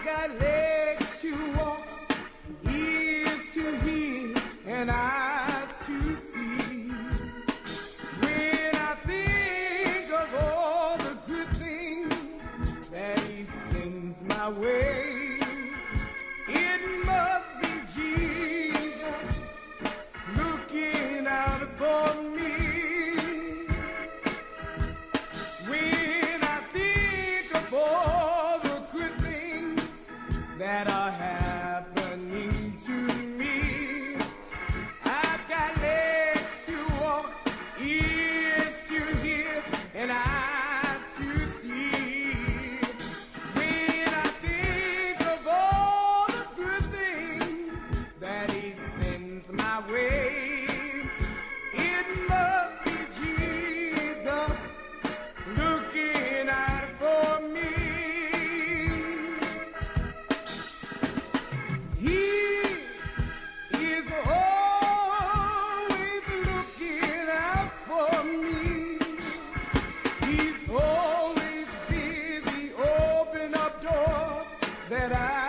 got legs to walk, ears to hear, and eyes to see. When I think of all the good things that He sends my way, it must be Jesus looking out for me. When I think of all the good things that are happening to me, I've got legs to walk, ears to hear, and eyes to see. When I think of all the good things that He sends my way, it must be Jesus looking out for me. He is always looking out for me. He's always busy opening up doors that I